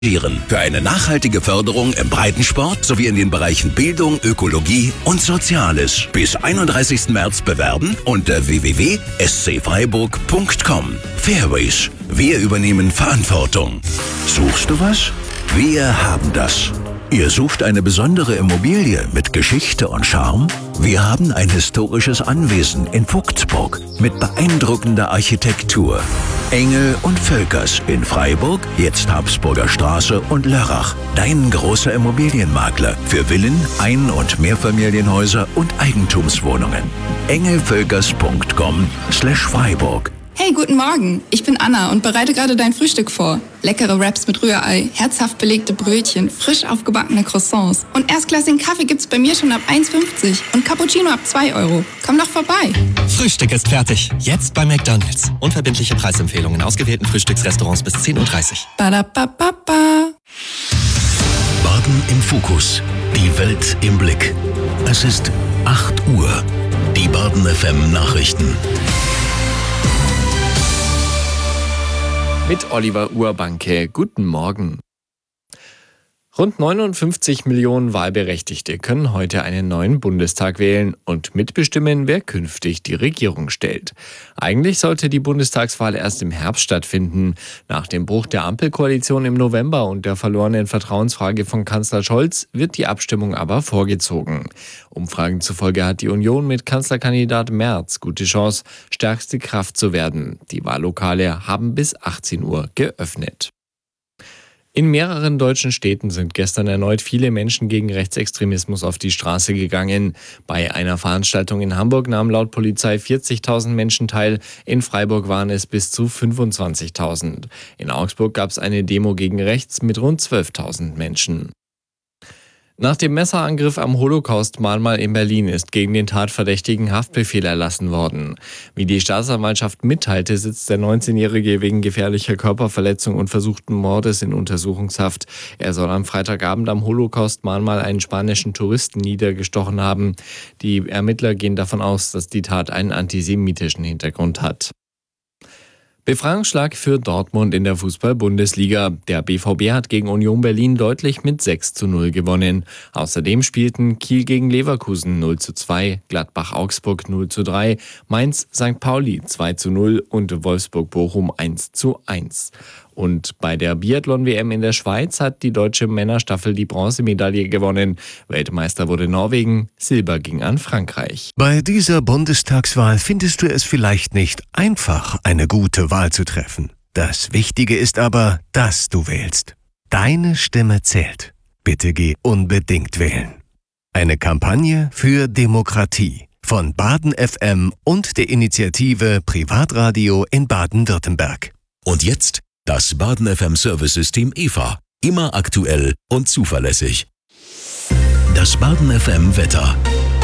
Für eine nachhaltige Förderung im Breitensport sowie in den Bereichen Bildung, Ökologie und Soziales. Bis 31. März bewerben unter www.scfreiburg.com. Fairways. Wir übernehmen Verantwortung. Suchst du was? Wir haben das. Ihr sucht eine besondere Immobilie mit Geschichte und Charme? Wir haben ein historisches Anwesen in Vogtsburg mit beeindruckender Architektur. Engel und Völkers in Freiburg, jetzt Habsburger Straße und Lörrach. Dein großer Immobilienmakler für Villen, Ein- und Mehrfamilienhäuser und Eigentumswohnungen. engelvölkers.com/Freiburg. Hey, guten Morgen. Ich bin Anna und bereite gerade dein Frühstück vor. Leckere Wraps mit Rührei, herzhaft belegte Brötchen, frisch aufgebackene Croissants. Und erstklassigen Kaffee gibt's bei mir schon ab 1,50 und Cappuccino ab 2 €. Komm doch vorbei. Frühstück ist fertig. Jetzt bei McDonald's. Unverbindliche Preisempfehlungen in ausgewählten Frühstücksrestaurants bis 10:30 Uhr. Badabababa. Baden im Fokus. Die Welt im Blick. Es ist 8 Uhr. Die Baden FM Nachrichten. Mit Oliver Urbanke. Guten Morgen. Rund 59 Millionen Wahlberechtigte können heute einen neuen Bundestag wählen und mitbestimmen, wer künftig die Regierung stellt. Eigentlich sollte die Bundestagswahl erst im Herbst stattfinden. Nach dem Bruch der Ampelkoalition im November und der verlorenen Vertrauensfrage von Kanzler Scholz wird die Abstimmung aber vorgezogen. Umfragen zufolge hat die Union mit Kanzlerkandidat Merz gute Chance, stärkste Kraft zu werden. Die Wahllokale haben bis 18 Uhr geöffnet. In mehreren deutschen Städten sind gestern erneut viele Menschen gegen Rechtsextremismus auf die Straße gegangen. Bei einer Veranstaltung in Hamburg nahmen laut Polizei 40.000 Menschen teil, in Freiburg waren es bis zu 25.000. In Augsburg gab es eine Demo gegen rechts mit rund 12.000 Menschen. Nach dem Messerangriff am Holocaust-Mahnmal in Berlin ist gegen den Tatverdächtigen Haftbefehl erlassen worden. Wie die Staatsanwaltschaft mitteilte, sitzt der 19-Jährige wegen gefährlicher Körperverletzung und versuchten Mordes in Untersuchungshaft. Er soll am Freitagabend am Holocaust-Mahnmal einen spanischen Touristen niedergestochen haben. Die Ermittler gehen davon aus, dass die Tat einen antisemitischen Hintergrund hat. Befreiungsschlag für Dortmund in der Fußball-Bundesliga. Der BVB hat gegen Union Berlin deutlich mit 6:0 gewonnen. Außerdem spielten Kiel gegen Leverkusen 0:2, Gladbach-Augsburg 0:3, Mainz-St. Pauli 2:0 und Wolfsburg-Bochum 1:1. Und bei der Biathlon-WM in der Schweiz hat die deutsche Männerstaffel die Bronzemedaille gewonnen. Weltmeister wurde Norwegen, Silber ging an Frankreich. Bei dieser Bundestagswahl findest du es vielleicht nicht einfach, eine gute Wahl zu treffen. Das Wichtige ist aber, dass du wählst. Deine Stimme zählt. Bitte geh unbedingt wählen. Eine Kampagne für Demokratie von Baden FM und der Initiative Privatradio in Baden-Württemberg. Und jetzt das Baden FM Service-System EVA. Immer aktuell und zuverlässig. Das Baden FM Wetter.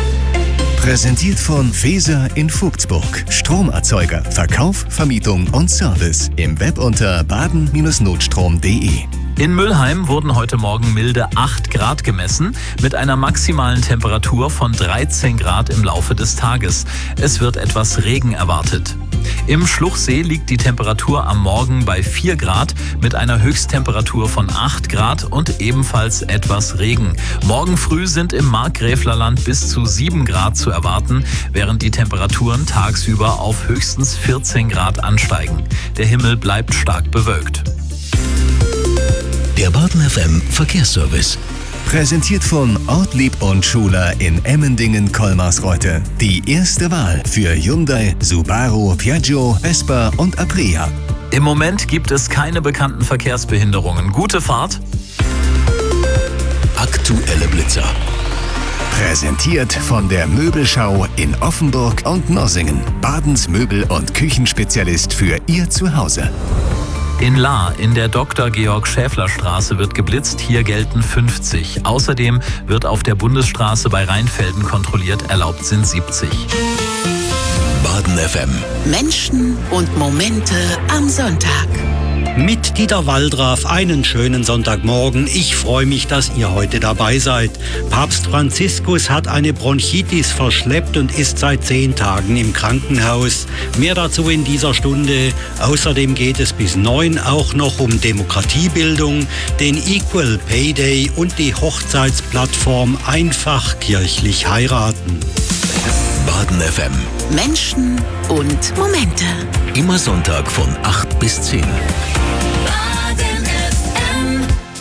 Präsentiert von Weser in Vogtsburg. Stromerzeuger, Verkauf, Vermietung und Service. Im Web unter baden-notstrom.de. In Mülheim wurden heute Morgen milde 8 Grad gemessen, mit einer maximalen Temperatur von 13 Grad im Laufe des Tages. Es wird etwas Regen erwartet. Im Schluchsee liegt die Temperatur am Morgen bei 4 Grad mit einer Höchsttemperatur von 8 Grad und ebenfalls etwas Regen. Morgen früh sind im Markgräflerland bis zu 7 Grad zu erwarten, während die Temperaturen tagsüber auf höchstens 14 Grad ansteigen. Der Himmel bleibt stark bewölkt. Der Baden FM Verkehrsservice. Präsentiert von Ortlieb und Schuler in Emmendingen-Kolmarsreuth. Die erste Wahl für Hyundai, Subaru, Piaggio, Vespa und Aprilia. Im Moment gibt es keine bekannten Verkehrsbehinderungen. Gute Fahrt. Aktuelle Blitzer. Präsentiert von der Möbelschau in Offenburg und Nossingen. Badens Möbel- und Küchenspezialist für Ihr Zuhause. In Lahr in der Dr. Georg-Schäfler-Straße wird geblitzt, hier gelten 50. Außerdem wird auf der Bundesstraße bei Rheinfelden kontrolliert, erlaubt sind 70. Baden FM. Menschen und Momente am Sonntag. Mit Dieter Waldraff einen schönen Sonntagmorgen. Ich freue mich, dass ihr heute dabei seid. Papst Franziskus hat eine Bronchitis verschleppt und ist seit 10 Tagen im Krankenhaus. Mehr dazu in dieser Stunde. Außerdem geht es bis 9 auch noch um Demokratiebildung, den Equal Pay Day und die Hochzeitsplattform Einfach kirchlich heiraten. Baden FM. Menschen und Momente. Immer Sonntag von 8 bis 10. Baden FM.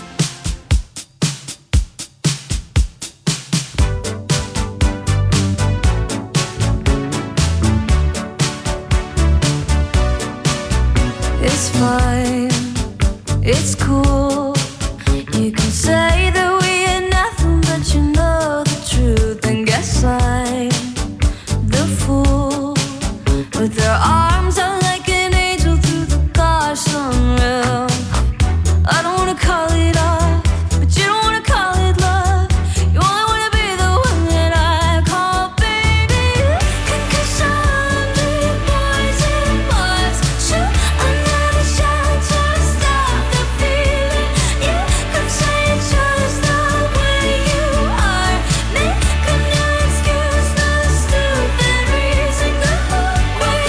It's fine, it's cool. You can say that we ain't nothing, but you know the truth. And guess I'm the fool with their arms out like an angel through the car sunroof. I don't wanna call it off, but you don't wanna call it love. You only wanna be the one that I call baby. 'Cause under boys and bars, shoot another shot to stop the feeling. You could say it's just the way you are, making no excuse, no stupid reason. Go away,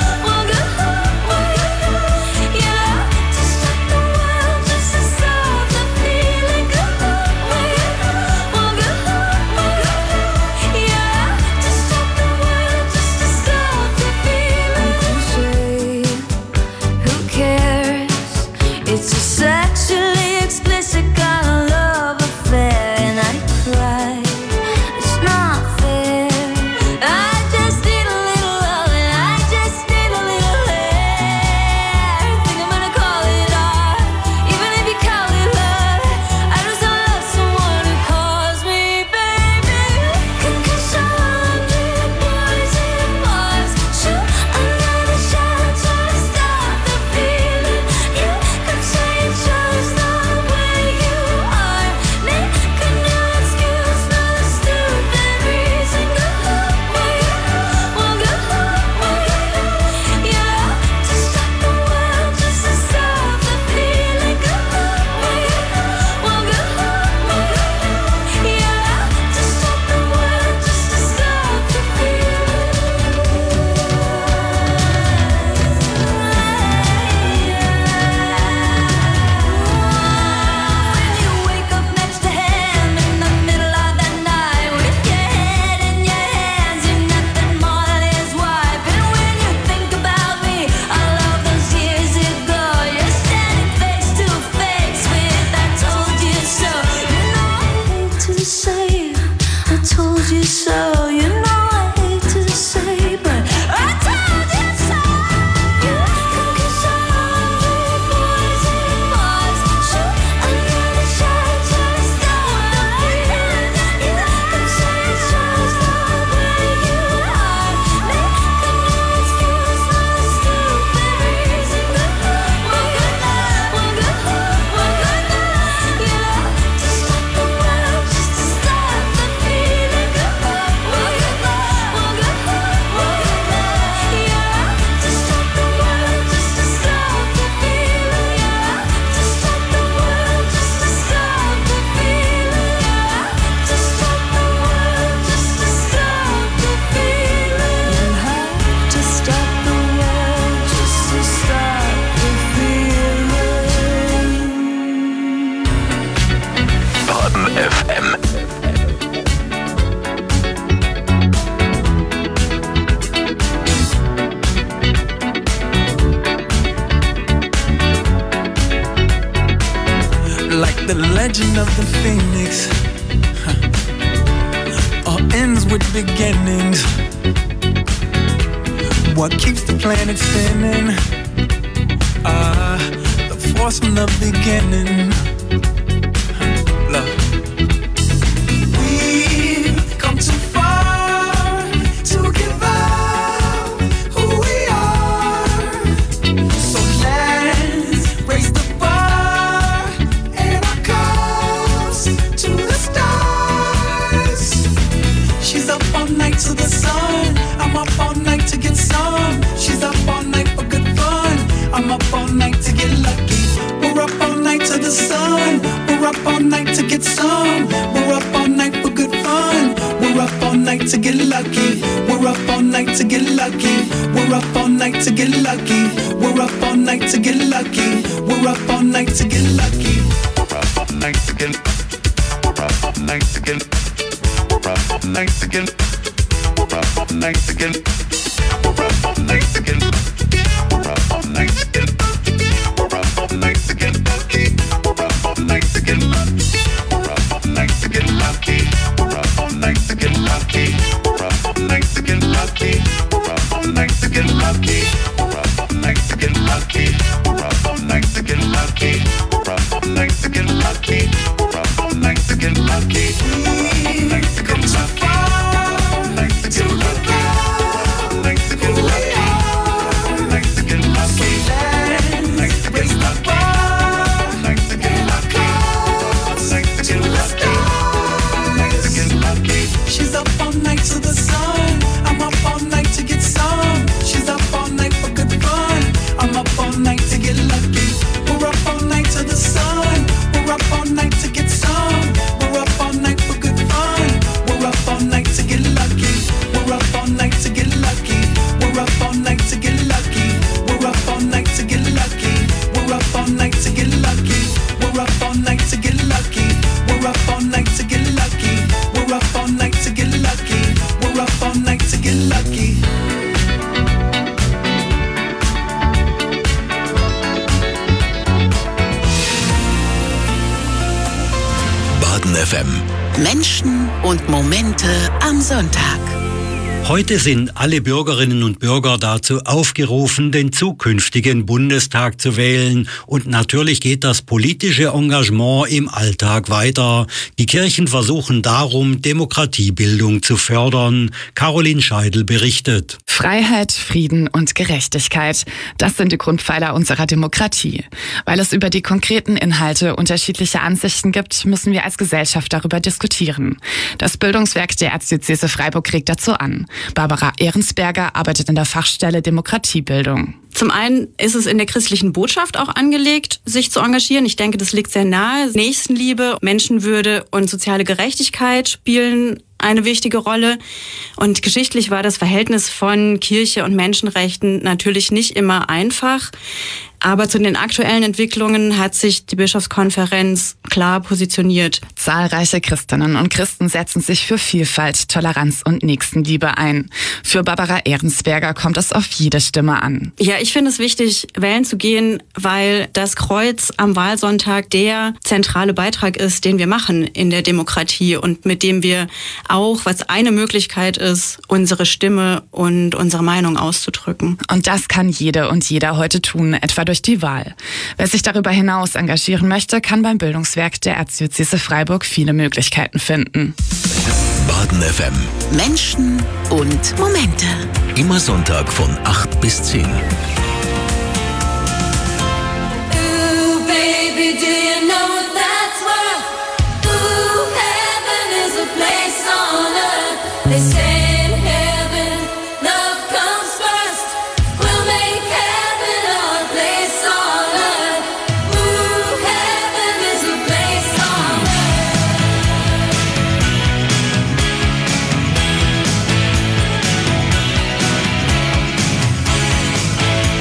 yeah, to stop the world, just to stop the feeling. Go away, yeah, to stop the world, just to stop the feeling. Say, who cares? It's a sexually explicit kind of love affair, and I cry. It's not fair. I just need a little love, and I just need a little hair. Think I'm gonna call it art, even if you call it love. I just don't love someone who calls me baby. 'Cause under boys and bars, shoot another shot to stop the feeling. You could say it's just the way you are, making no excuse, no stupid reason. Go away, yeah, to stop the world, just to stop the feeling. Go away, yeah, to stop the world, just to stop the When you wake up next to him in the middle of the night, with your head in your hands, you're nothing more than his wife. And when you think about me, all of those years ago, you're standing face to face with I told you so. You know I hate to say I told you so. You know I hate to say, but I told you so. Cause under boys and bars, shoot another shot to stop the feeling. You could say it's just the way you are, making no excuse, no stupid reason. Go away, yeah, to stop the world, just to stop the feeling. Go away, yeah, to stop the world, just to stop the feeling. Yeah, to stop the world, just to stop the feeling. Yeah, to stop the world, just to stop the feeling. You have to stop the world, just to stop the feeling. Baden FM. Like the legend of the phoenix, all ends with beginnings. What keeps the planet spinning? The force from the beginning. Love. We've come too far to give up who we are. So let's raise the bar and our cups to the stars. She's up all night to the sun. I'm up all night to get some. She's up all night for good fun. I'm up all night to get lucky. sun. We're up all night to get some. We're up all night for good fun. We're up all night to get lucky. We're up all night to get lucky. We're up all night to get lucky. We're up all night to get lucky. We're up all night to get lucky. We're up all night to get. We're up all night to get. We're up all night to get. We're up all night to get. We're up all night to get. We're up all night to get. We're up all night to get lucky. We're up all night to get lucky. We're up all night to get lucky. We're up all night to get lucky. We're up all night to get lucky. We're up all night to get lucky. We're up all night to get lucky. We're up all night to get lucky. We're up all night to get lucky. We're up all night to get lucky. We've come so far to get lucky. Raise the bar and our clouds to the stars. She's up all night to the sun. I'm up all night to get some. She's up all night for good fun. I'm up all night to get lucky. We're up all night to the sun. We're up all night to get some. We're up all night for good fun. We're up all night to get lucky. We're up all night to get lucky. We're up all night to get lucky. We're up all night to get lucky. We're up all night to get lucky. We're up all night to get lucky. We're up all night to get lucky. We're up all night to get lucky. We're up all night to get lucky. Baden FM. Menschen und Momente am Sonntag. Heute sind alle Bürgerinnen und Bürger dazu aufgerufen, den zukünftigen Bundestag zu wählen. Und natürlich geht das politische Engagement im Alltag weiter. Die Kirchen versuchen darum, Demokratiebildung zu fördern. Caroline Scheidel berichtet. Freiheit, Frieden und Gerechtigkeit. Das sind die Grundpfeiler unserer Demokratie. Weil es über die konkreten Inhalte unterschiedliche Ansichten gibt, müssen wir als Gesellschaft darüber diskutieren. Das Bildungswerk der Erzdiözese Freiburg regt dazu an. Barbara Ehrensberger arbeitet in der Fachstelle Demokratiebildung. Zum einen ist es in der christlichen Botschaft auch angelegt, sich zu engagieren. Ich denke, das liegt sehr nahe. Nächstenliebe, Menschenwürde und soziale Gerechtigkeit spielen eine wichtige Rolle. Und geschichtlich war das Verhältnis von Kirche und Menschenrechten natürlich nicht immer einfach. Aber zu den aktuellen Entwicklungen hat sich die Bischofskonferenz klar positioniert. Zahlreiche Christinnen und Christen setzen sich für Vielfalt, Toleranz und Nächstenliebe ein. Für Barbara Ehrensberger kommt es auf jede Stimme an. Ja, ich finde es wichtig, wählen zu gehen, weil das Kreuz am Wahlsonntag der zentrale Beitrag ist, den wir machen in der Demokratie und mit dem wir auch, was eine Möglichkeit ist, unsere Stimme und unsere Meinung auszudrücken. Und das kann jede und jeder heute tun, etwa durch die Wahl. Wer sich darüber hinaus engagieren möchte, kann beim Bildungswerk der Erzdiözese Freiburg viele Möglichkeiten finden. Baden FM. Menschen und Momente. Immer Sonntag von 8 bis 10. Ooh, baby, do you know what that's worth? Ooh, heaven is a place on earth. They say in heaven, love comes first. We'll make heaven our place on earth. Ooh, heaven is a place on earth.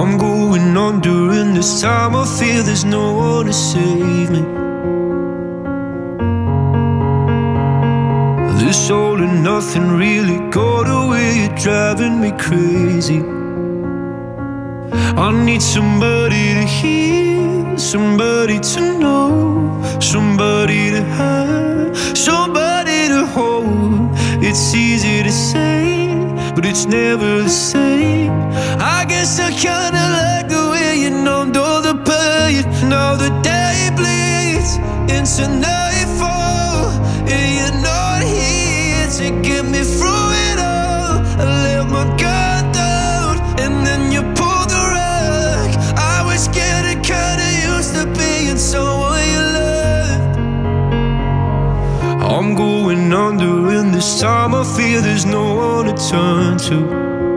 I'm going under, and this time I feel there's no one to save me. This all and nothing really got away, you're driving me crazy. I need somebody to hear, somebody to know, somebody to have, somebody to hold. It's easy to say, but it's never the same. I guess I kinda like the way you numbed all the pain. Now the day bleeds into nightfall, and you're not here to get me through it all. I let my guard down, and then you pulled the rug. I was getting kinda used to being someone you loved. I'm going under, and this time I feel there's no one to turn to.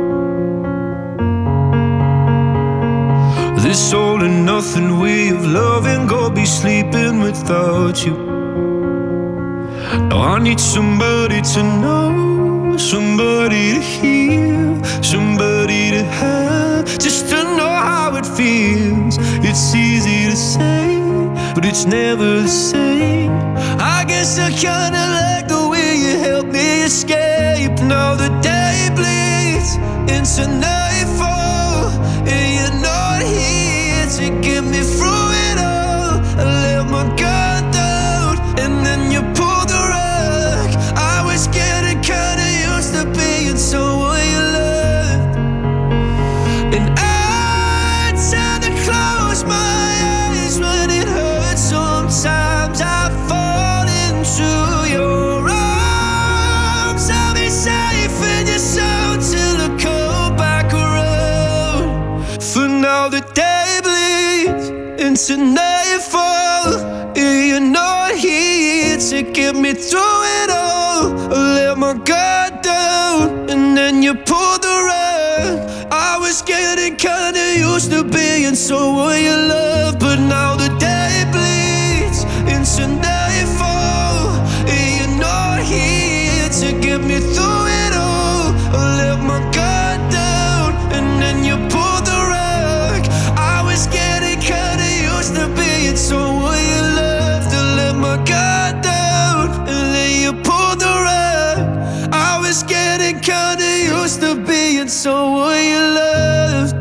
This all and nothing way of loving, go be sleeping without you. Now I need somebody to know, somebody to hear, somebody to have, just to know how it feels. It's easy to say, but it's never the same. I guess I kinda like the way you help me escape. Now the day bleeds into nightfall, and you're not here to get me through it all. I let my guard down, and then you pulled the rug. I was getting kinda used to being someone you loved, and I tend to close my eyes when it hurts. Sometimes I fall into your arms. I'll be safe in your soul till I come back around. For now the day bleeds into nightfall, and you're not here to get me through it all. I let my guard down, and then you pulled the rug. I was getting kinda used to being someone you love, but now the day bleeds into nightfall, and you're not here to get me through it all. I let my guard down, and then you pulled the rug. I was getting kinda used to being someone you loved. I let my guard down, and then you pulled the rug. I was getting kinda used to being someone you loved.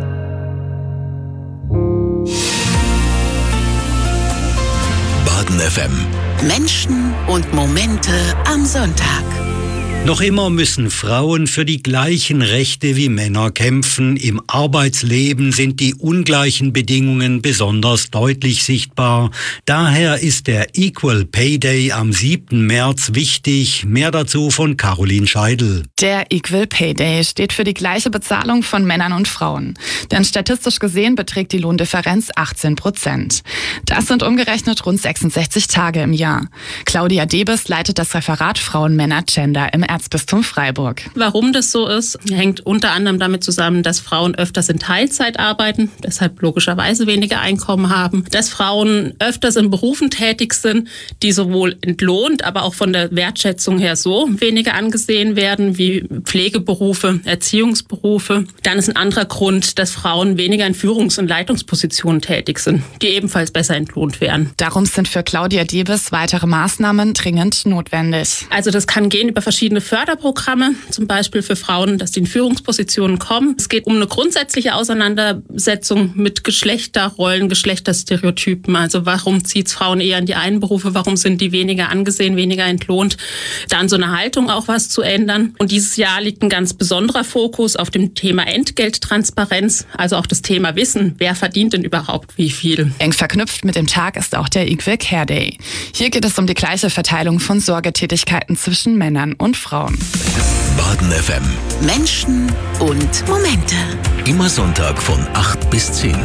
Baden FM. Menschen und Momente am Sonntag. Noch immer müssen Frauen für die gleichen Rechte wie Männer kämpfen. Im Arbeitsleben sind die ungleichen Bedingungen besonders deutlich sichtbar. Daher ist der Equal Pay Day am 7. März wichtig. Mehr dazu von Caroline Scheidel. Der Equal Pay Day steht für die gleiche Bezahlung von Männern und Frauen. Denn statistisch gesehen beträgt die Lohndifferenz 18%. Das sind umgerechnet rund 66 Tage im Jahr. Claudia Debes leitet das Referat Frauen, Männer, Gender im Erzbistum Freiburg. Warum das so ist, hängt unter anderem damit zusammen, dass Frauen öfters in Teilzeit arbeiten, deshalb logischerweise weniger Einkommen haben, dass Frauen öfters in Berufen tätig sind, die sowohl entlohnt, aber auch von der Wertschätzung her so weniger angesehen werden wie Pflegeberufe, Erziehungsberufe. Dann ist ein anderer Grund, dass Frauen weniger in Führungs- und Leitungspositionen tätig sind, die ebenfalls besser entlohnt werden. Darum sind für Claudia Debes weitere Maßnahmen dringend notwendig. Also das kann gehen über verschiedene Förderprogramme, zum Beispiel für Frauen, dass die in Führungspositionen kommen. Es geht um eine grundsätzliche Auseinandersetzung mit Geschlechterrollen, Geschlechterstereotypen. Also warum zieht es Frauen eher in die einen Berufe, warum sind die weniger angesehen, weniger entlohnt? Da an so einer Haltung auch was zu ändern. Und dieses Jahr liegt ein ganz besonderer Fokus auf dem Thema Entgelttransparenz, also auch das Thema Wissen, wer verdient denn überhaupt wie viel. Eng verknüpft mit dem Tag ist auch der Equal Care Day. Hier geht es um die gleiche Verteilung von Sorgetätigkeiten zwischen Männern und Frauen. Baden FM. Menschen und Momente. Immer Sonntag von 8 bis 10.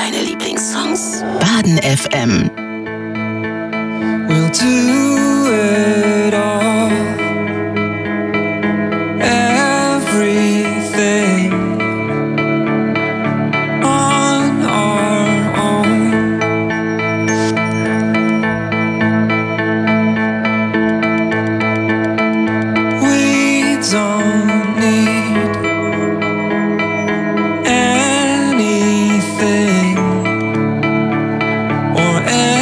deine Lieblingssongs. Baden FM. We'll do it all. Everything on our own. We don't need anything or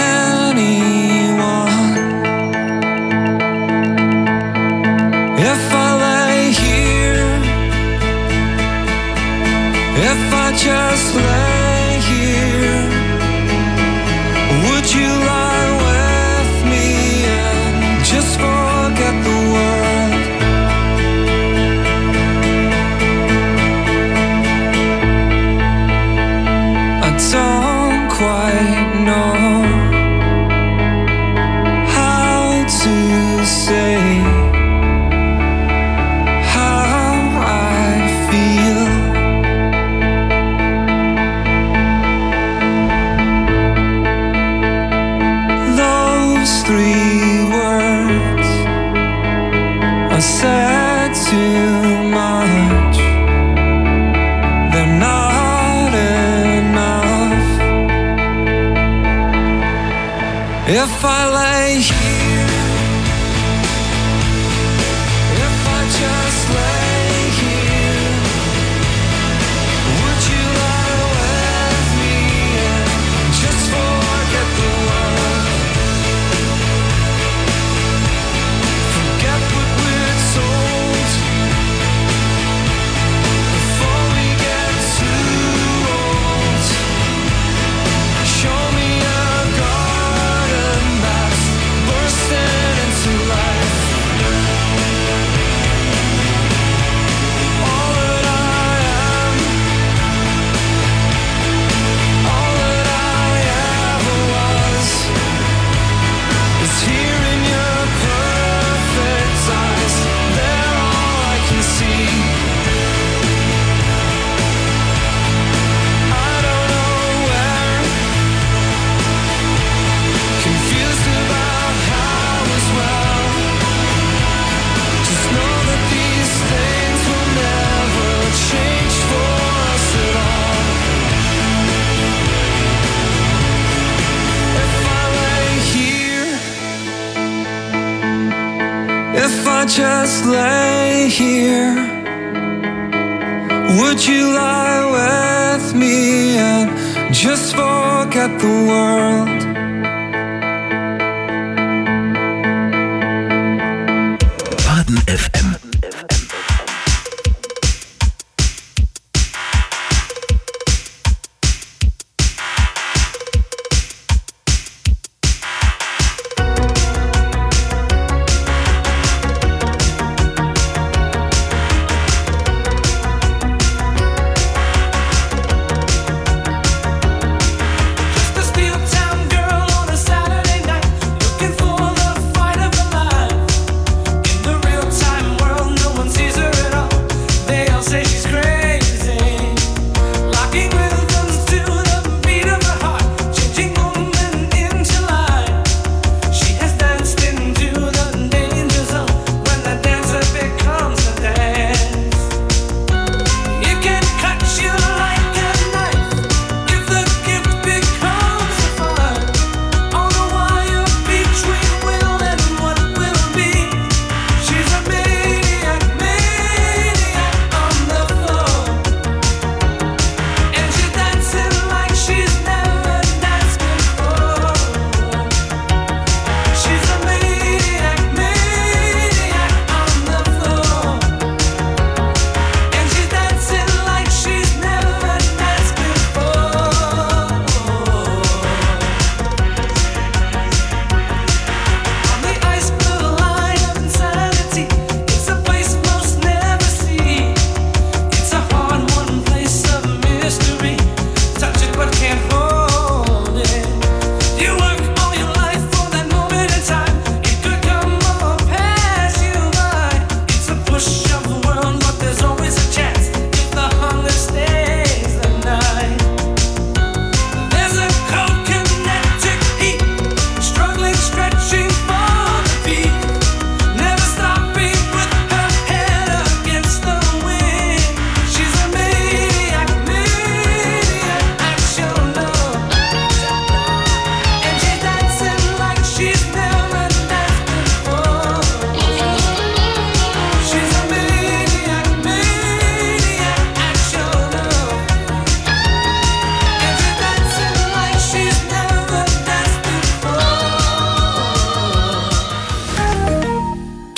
anyone. If I lay here, if I just lay here, would you lie with me and just forget the world? I don't quite know how to say how I feel. Those 3 words are said too much. They're not enough. If I lay here, if I just lay here, would you lie with me and just forget the world? Forget what we're told before we get too old. Show me a garden that's bursting into life. All that I am, all that I ever was, is here in your perfect eyes. They're all I can see. I don't know where, confused about how as well. Just know that these things will never change for us at all. If I lay here, if I just lay here, would you lie with me and just forget the world? Baden FM. Just a steel town girl.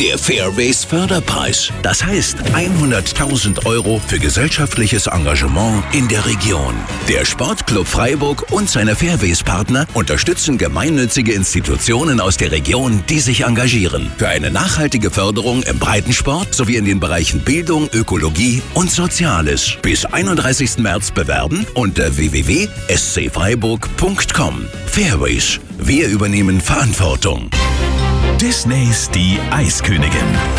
Der Fairways Förderpreis. Das heißt 100.000 Euro für gesellschaftliches Engagement in der Region. Der Sportclub Freiburg und seine Fairways-Partner unterstützen gemeinnützige Institutionen aus der Region, die sich engagieren. Für eine nachhaltige Förderung im Breitensport sowie in den Bereichen Bildung, Ökologie und Soziales. Bis 31. März bewerben unter www.scfreiburg.com. Fairways. Wir übernehmen Verantwortung. Disneys Die Eiskönigin.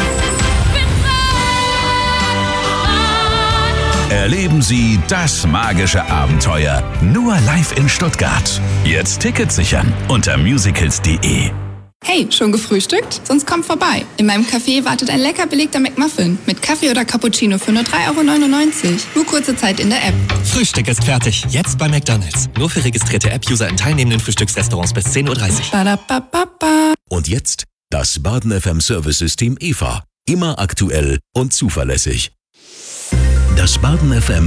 Erleben Sie das magische Abenteuer nur live in Stuttgart. Jetzt Tickets sichern unter musicals.de. Hey, schon gefrühstückt? Sonst kommt vorbei. In meinem Café wartet ein lecker belegter McMuffin mit Kaffee oder Cappuccino für nur 3,99 €. Nur kurze Zeit in der App. Frühstück ist fertig. Jetzt bei McDonald's. Nur für registrierte App-User in teilnehmenden Frühstücksrestaurants bis 10:30 Uhr. Ba-da-ba-ba-ba. Und jetzt das Baden FM Service System EVA. Immer aktuell und zuverlässig. Das Baden FM